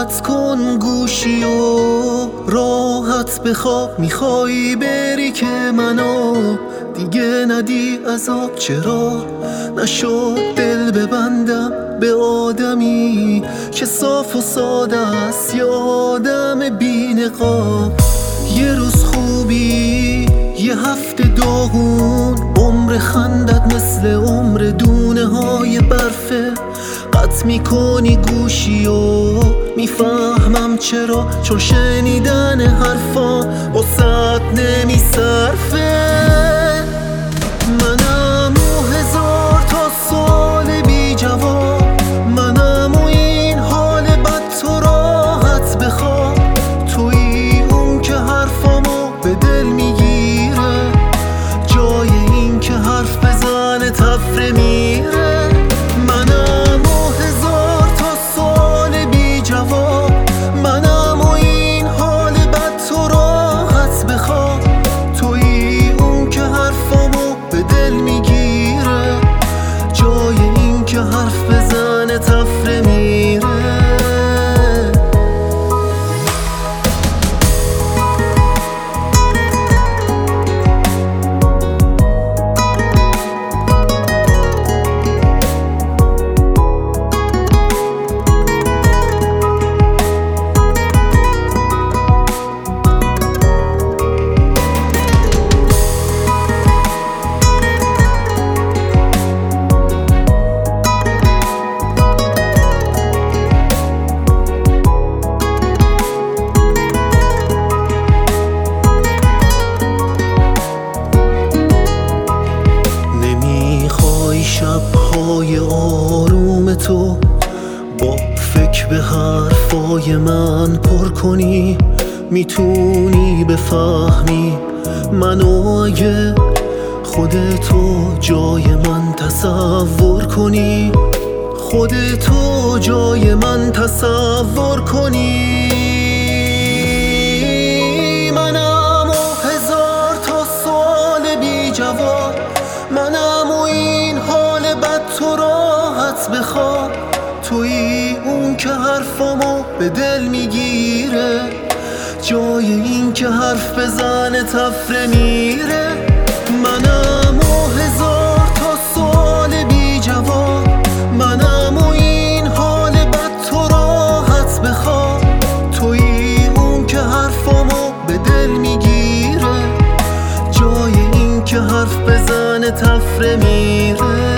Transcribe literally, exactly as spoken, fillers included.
راحت کن گوشی و راحت بخواب. میخوای بری که منو دیگه ندی عذاب؟ چرا نشد دل ببندم به آدمی که صاف و ساده است، یه آدم بی نقاب؟ یه روز خوبی یه هفته داغون، عمر خندت مثل عمر دونه های برفه. قطع میکنی گوشی و میفهمم چرا، چون شنیدن حرفا واسط نمیصرفه. منم و هزار تا سوال بی جواب، منم و این حال بد تو راحت بخواب. تویی اون که حرفامو به دل میگیره، جای این که حرف بزنه تفره میره. منم و هزار تا سوال بی جواب، منم و این حال بد تو راحت بخواب. تویی اون که حرفامو به دل میگیره، جای این که حرف بزنه تفره میره. شب‌های آروم تو با فکر به حرفای من پر کنی، میتونی بفهمی منو اگه خودتو جای من تصور کنی. خودتو جای من تصور کنی. منم و هزار تا سوال بی جواب، منم و این حال بد تو راحت بخواب. تویی اون که حرفامو به دل میگیره، جای این که حرف بزنه تفره میره. منم و هزار تا سوال بی جواب، منم و این حال بد تو راحت بخواب. تویی اون که حرفامو به دل میگیره، جای این که حرف بزنه تفره میره.